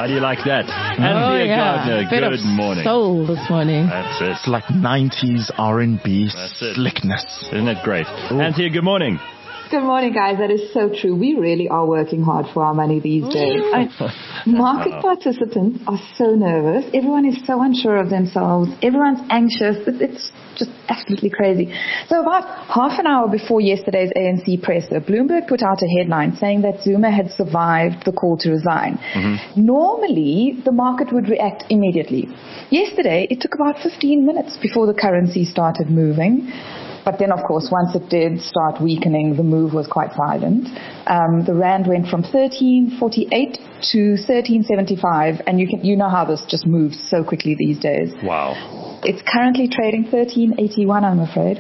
Speaker 2: do you like that? Anthea Gardner,
Speaker 4: Bit
Speaker 2: good
Speaker 4: of
Speaker 2: morning.
Speaker 4: soul this morning.
Speaker 2: That's it.
Speaker 3: It's like 90s R&B
Speaker 2: That's it.
Speaker 3: slickness.
Speaker 2: Isn't it great? Anthea, good morning.
Speaker 10: Good morning, guys. That is so true. We really are working hard for our money these days. Market participants are so nervous. Everyone is so unsure of themselves. Everyone's anxious. It's just absolutely crazy. So about half an hour before yesterday's ANC presser, Bloomberg put out a headline saying that Zuma had survived the call to resign. Mm-hmm. Normally, the market would react immediately. Yesterday, it took about 15 minutes before the currency started moving. But then, of course, once it did start weakening, the move was quite violent. The rand went from 13.48 to 13.75, and you know how this just moves so quickly these days.
Speaker 2: Wow.
Speaker 10: It's currently trading 13.81, I'm afraid.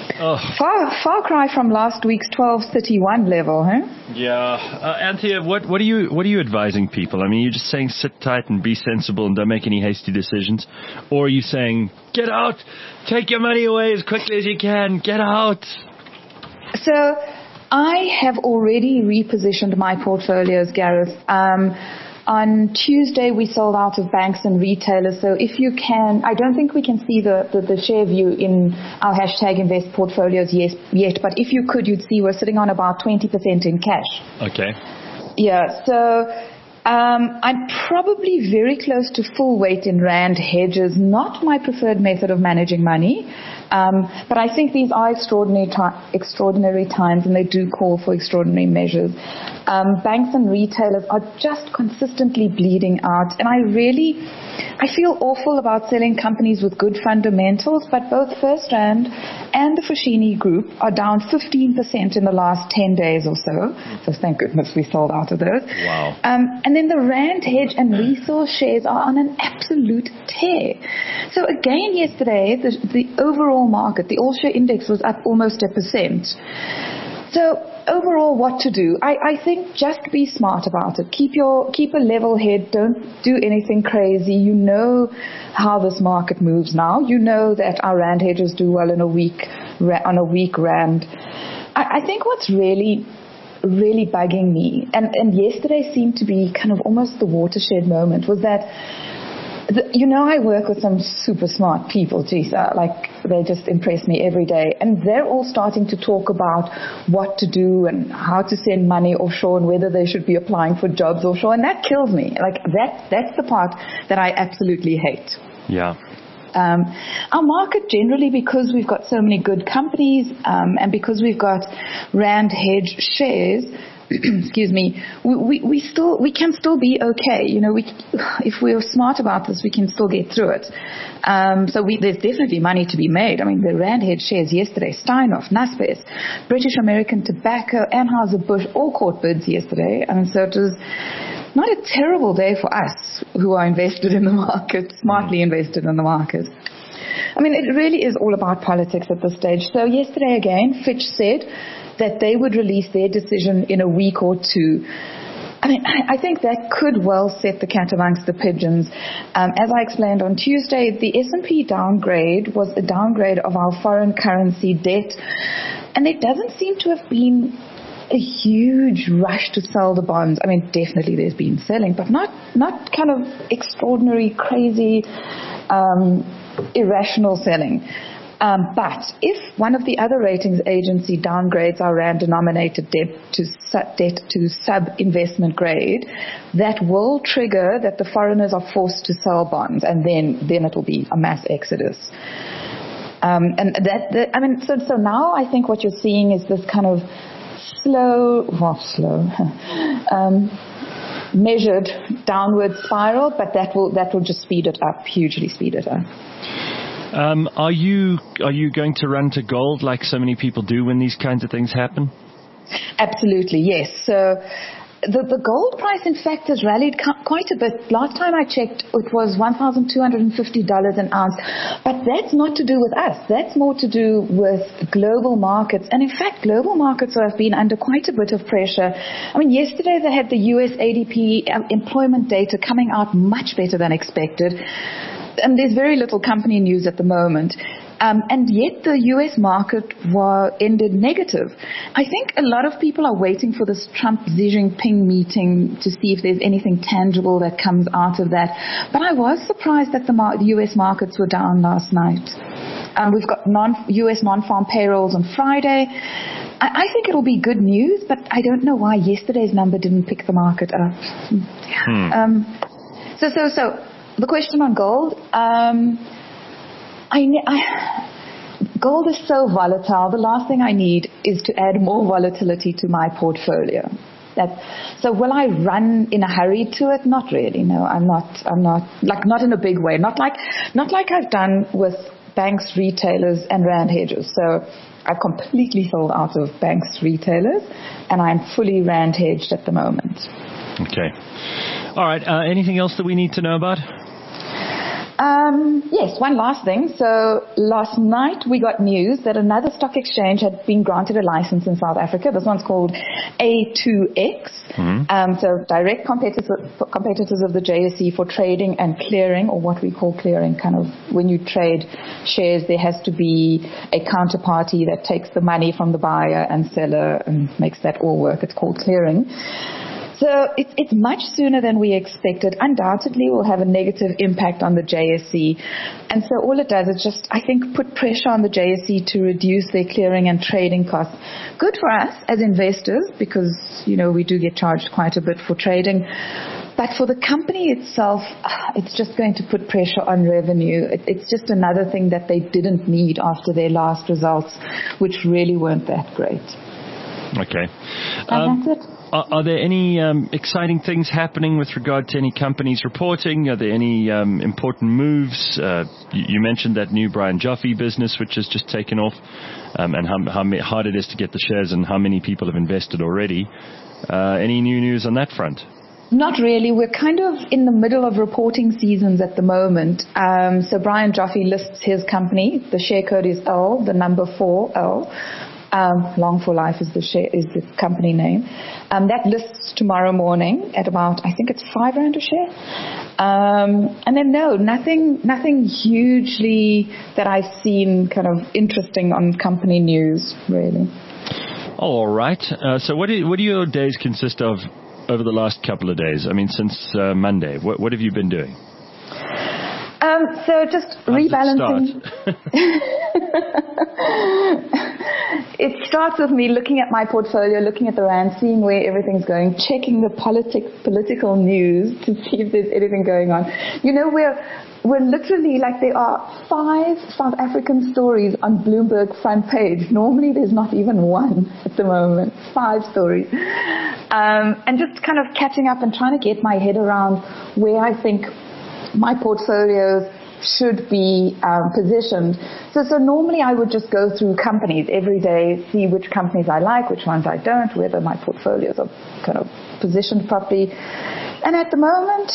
Speaker 10: Far cry from last week's 12.31 level, huh?
Speaker 2: Yeah. Anthea, what are you advising people? I mean, you're just saying sit tight and be sensible and don't make any hasty decisions, or are you saying get out, take your money away as quickly as you can, get out?
Speaker 10: So I have already repositioned my portfolios, Gareth. On Tuesday, we sold out of banks and retailers. So if you can, I don't think we can see the share view in our hashtag invest portfolios yet, but if you could, you'd see we're sitting on about 20% in cash.
Speaker 2: Okay.
Speaker 10: Yeah, so I'm probably very close to full weight in rand hedges, not my preferred method of managing money. But I think these are extraordinary times, and they do call for extraordinary measures. Banks and retailers are just consistently bleeding out, and I feel awful about selling companies with good fundamentals, but both FirstRand and the Foschini Group are down 15% in the last 10 days or so. So thank goodness we sold out of those.
Speaker 2: Wow.
Speaker 10: And then the rand hedge and resource shares are on an absolute tear. So again yesterday, the overall market, the all-share index was up almost 1%. So overall, what to do? I think just be smart about it. Keep a level head. Don't do anything crazy. You know how this market moves now. You know that our rand hedges do well on a weak rand. I think what's really bugging me, and yesterday seemed to be kind of almost the watershed moment, was that I work with some super smart people, like they just impress me every day, and they're all starting to talk about what to do and how to send money offshore and whether they should be applying for jobs offshore, and that kills me. Like that's the part that I absolutely hate.
Speaker 2: Yeah.
Speaker 10: Our market generally, because we've got so many good companies, and because we've got rand hedge shares, excuse me, we can still be okay. If we're smart about this, we can still get through it. So there's definitely money to be made. I mean, the rand hedge shares yesterday, Steinhoff, Naspers, British American Tobacco, Anheuser-Busch, all caught bids yesterday. And so it was not a terrible day for us who are invested in the market, smartly invested in the market. I mean, it really is all about politics at this stage. So yesterday again, Fitch said that they would release their decision in a week or two. I mean, I think that could well set the cat amongst the pigeons. As I explained on Tuesday, the S&P downgrade was a downgrade of our foreign currency debt, and there doesn't seem to have been a huge rush to sell the bonds. I mean, definitely there's been selling, but not kind of extraordinary, crazy, irrational selling. But if one of the other ratings agency downgrades our rand-denominated debt to sub-investment grade, that will trigger that the foreigners are forced to sell bonds, and then it will be a mass exodus. So now I think what you're seeing is this kind of measured downward spiral, but that will just speed it up, hugely speed it up.
Speaker 2: Are you going to run to gold like so many people do when these kinds of things happen?
Speaker 10: Absolutely, yes. So the gold price, in fact, has rallied quite a bit. Last time I checked, it was $1,250 an ounce. But that's not to do with us. That's more to do with global markets. And in fact, global markets have been under quite a bit of pressure. I mean, yesterday they had the US ADP employment data coming out much better than expected. And there's very little company news at the moment. And yet the US market ended negative. I think a lot of people are waiting for this Trump-Xi Jinping meeting to see if there's anything tangible that comes out of that. But I was surprised that the US markets were down last night. We've got US non-farm payrolls on Friday. I think it'll be good news, but I don't know why yesterday's number didn't pick the market up. So the question on gold. Gold is so volatile. The last thing I need is to add more volatility to my portfolio. So will I run in a hurry to it? Not really. No, I'm not. Not in a big way. Not like I've done with banks, retailers, and rand hedges. So I've completely sold out of banks, retailers, and I'm fully rand hedged at the moment.
Speaker 2: Okay. All right. Anything else that we need to know about?
Speaker 10: Yes, one last thing. So last night we got news that another stock exchange had been granted a license in South Africa. This one's called A2X. So direct competitors of the JSE for trading and clearing, or what we call clearing. Kind of when you trade shares, there has to be a counterparty that takes the money from the buyer and seller and makes that all work. It's called clearing. So it's much sooner than we expected. Undoubtedly will have a negative impact on the JSE. And so all it does is just, I think, put pressure on the JSE to reduce their clearing and trading costs. Good for us as investors because, we do get charged quite a bit for trading. But for the company itself, it's just going to put pressure on revenue. It's just another thing that they didn't need after their last results, which really weren't that great.
Speaker 2: Okay.
Speaker 10: And that's it.
Speaker 2: Are there any exciting things happening with regard to any companies reporting? Are there any important moves? You mentioned that new Brian Joffe business, which has just taken off, and how hard it is to get the shares and how many people have invested already. Any new news on that front?
Speaker 10: Not really. We're kind of in the middle of reporting seasons at the moment. So Brian Joffe lists his company. The share code is L, the number 4L. Long for Life is the company name. That lists tomorrow morning at about, I think it's 5 rand a share. And then nothing hugely that I've seen kind of interesting on company news, really.
Speaker 2: All right. So what do your days consist of over the last couple of days? I mean, since Monday, what have you been doing?
Speaker 10: So just rebalancing. It starts with me looking at my portfolio, looking at the rand, seeing where everything's going, checking the political news to see if there's anything going on. We're literally there are 5 South African stories on Bloomberg front page. Normally there's not even one at the moment. 5 stories. And just kind of catching up and trying to get my head around where I think my portfolios should be positioned. So normally I would just go through companies every day, see which companies I like, which ones I don't, whether my portfolios are kind of positioned properly. And at the moment,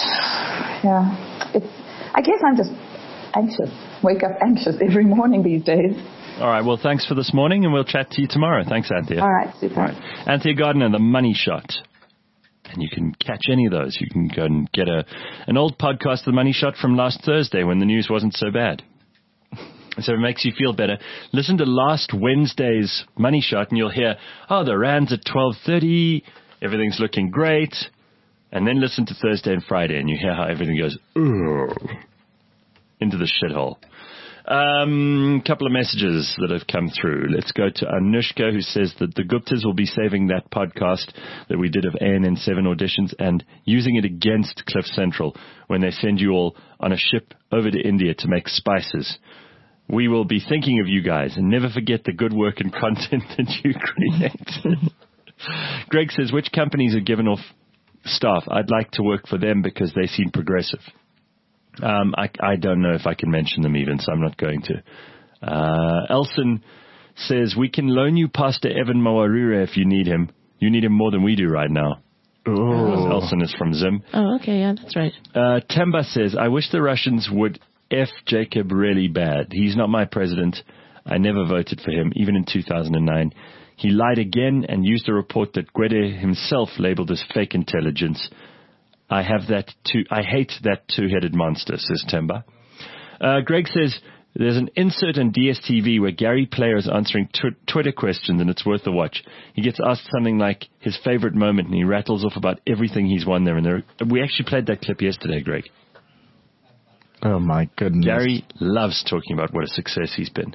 Speaker 10: I guess I'm just anxious. Wake up anxious every morning these days.
Speaker 2: All right. Well, thanks for this morning, and we'll chat to you tomorrow. Thanks, Anthea.
Speaker 10: All right. Super.
Speaker 2: All right. Anthea Gardner, The Money Shot. And you can catch any of those. You can go and get an old podcast, The Money Shot, from last Thursday when the news wasn't so bad. So it makes you feel better. Listen to last Wednesday's Money Shot and you'll hear, the rand's at 12.30. Everything's looking great. And then listen to Thursday and Friday and you hear how everything goes into the shithole. Couple of messages that have come through. Let's go to Anushka, who says that the Guptas will be saving that podcast that we did of ANN7 auditions and using it against Cliff Central when they send you all on a ship over to India to make spices. We will be thinking of you guys and never forget the good work and content that you create. Greg says, which companies are given off staff? I'd like to work for them because they seem progressive. I don't know if I can mention them even, so I'm not going to. Elson says, we can loan you Pastor Evan Mawarire if you need him. You need him more than we do right now. Oh. Elson is from Zim.
Speaker 4: Oh, okay, yeah, that's right.
Speaker 2: Temba says, I wish the Russians would F Jacob really bad. He's not my president. I never voted for him, even in 2009. He lied again and used a report that Gwede himself labeled as fake intelligence. I hate that two-headed monster, says Temba. Greg says, There's an insert on DSTV where Gary Player is answering Twitter questions, and it's worth a watch. He gets asked something like his favorite moment, and he rattles off about everything he's won there. And we actually played that clip yesterday, Greg.
Speaker 3: Oh, my goodness.
Speaker 2: Gary loves talking about what a success he's been.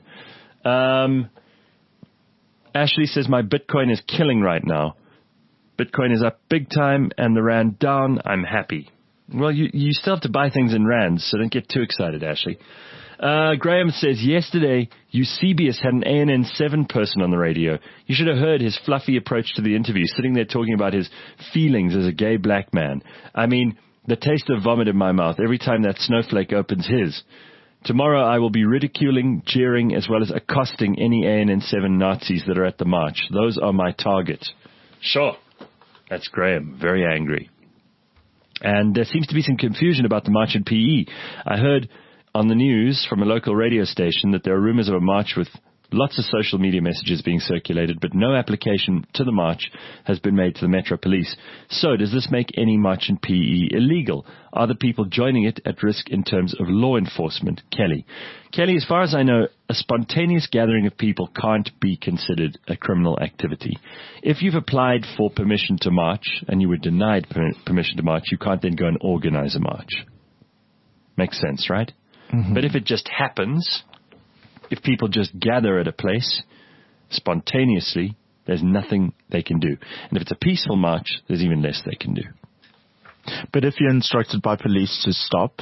Speaker 2: Ashley says, my Bitcoin is killing right now. Bitcoin is up big time, and the Rand down. I'm happy. Well, you still have to buy things in rands, so don't get too excited, Ashley. Graham says, yesterday, Eusebius had an ANN7 person on the radio. You should have heard his fluffy approach to the interview, sitting there talking about his feelings as a gay black man. I mean, the taste of vomit in my mouth every time that snowflake opens his. Tomorrow I will be ridiculing, jeering, as well as accosting any ANN7 Nazis that are at the march. Those are my target. Sure. That's Graham. Very angry. And there seems to be some confusion about the march in PE. I heard on the news from a local radio station that there are rumors of a march with lots of social media messages being circulated, but no application to the march has been made to the Metro Police. So does this make any march in PE illegal? Are the people joining it at risk in terms of law enforcement? Kelly, as far as I know, a spontaneous gathering of people can't be considered a criminal activity. If you've applied for permission to march and you were denied permission to march, you can't then go and organize a march. Makes sense, right? Mm-hmm. But if it just happens, if people just gather at a place spontaneously, there's nothing they can do. And if it's a peaceful march, there's even less they can do.
Speaker 3: But if you're instructed by police to stop?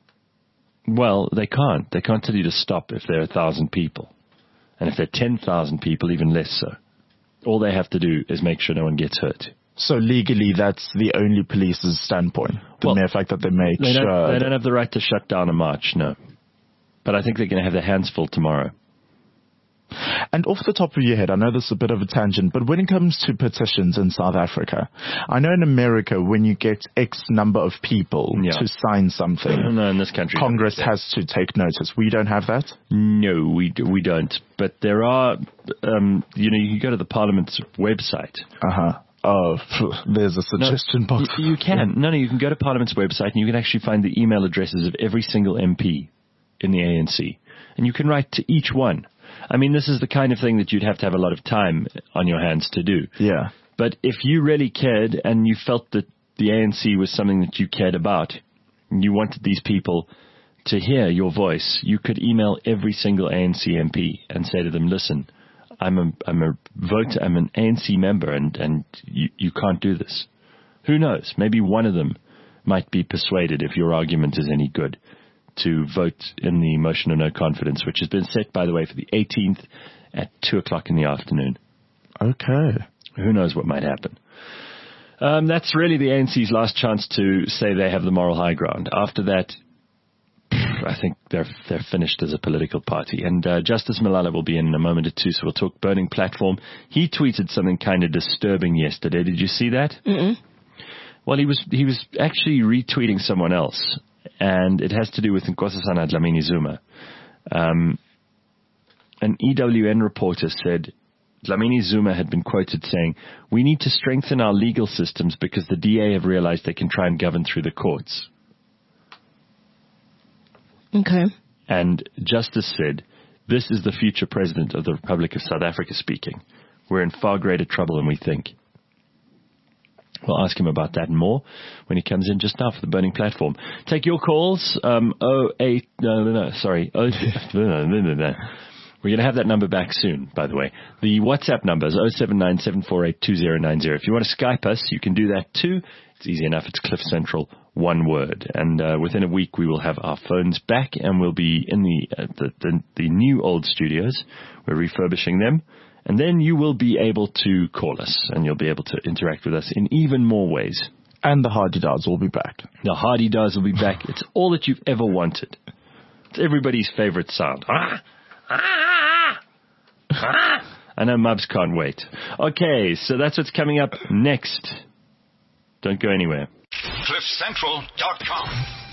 Speaker 2: Well, they can't. They can't tell you to stop if there are 1,000 people. And if there are 10,000 people, even less so. All they have to do is make sure no one gets hurt.
Speaker 3: So legally, that's the only police's standpoint? The mere fact that they make sure...
Speaker 2: They don't have the right to shut down a march, no. But I think they're going to have their hands full tomorrow.
Speaker 3: And off the top of your head, I know this is a bit of a tangent, but when it comes to petitions in South Africa, I know in America, when you get X number of people to sign something,
Speaker 2: no, in this country,
Speaker 3: Congress has to take notice. We don't have that?
Speaker 2: No, we don't. But there are, you can go to the Parliament's website.
Speaker 3: Oh, there's a suggestion box.
Speaker 2: You can. No, you can go to Parliament's website and you can actually find the email addresses of every single MP in the ANC. And you can write to each one. I mean, this is the kind of thing that you'd have to have a lot of time on your hands to do.
Speaker 3: Yeah.
Speaker 2: But if you really cared and you felt that the ANC was something that you cared about, and you wanted these people to hear your voice, you could email every single ANC MP and say to them, listen, I'm an ANC member and you can't do this. Who knows? Maybe one of them might be persuaded, if your argument is any good, to vote in the motion of no confidence, which has been set, by the way, for the 18th at 2 o'clock in the afternoon.
Speaker 3: Okay.
Speaker 2: Who knows what might happen? That's really the ANC's last chance to say they have the moral high ground. After that, I think they're finished as a political party. And Justice Malala will be in a moment or two, so we'll talk burning platform. He tweeted something kind of disturbing yesterday. Did you see that?
Speaker 4: Mm-mm.
Speaker 2: Well, he was actually retweeting someone else. And it has to do with Nkosazana Dlamini Zuma. An EWN reporter said Dlamini Zuma had been quoted saying, "We need to strengthen our legal systems because the DA have realized they can try and govern through the courts."
Speaker 4: Okay.
Speaker 2: And Justice said, "This is the future president of the Republic of South Africa speaking. We're in far greater trouble than we think." We'll ask him about that and more when he comes in just now for the burning platform. Take your calls. We're going to have that number back soon, by the way. The WhatsApp number is 079-748-2090. If you want to Skype us, you can do that too. It's easy enough. It's Cliff Central, one word. And within a week, we will have our phones back, and we'll be in the new old studios. We're refurbishing them. And then you will be able to call us, and you'll be able to interact with us in even more ways.
Speaker 3: And the Hardy-Dars will be back.
Speaker 2: The Hardy-Dars will be back. It's all that you've ever wanted. It's everybody's favorite sound. I know Mubs can't wait. Okay, so that's what's coming up next. Don't go anywhere.
Speaker 9: CliffCentral.com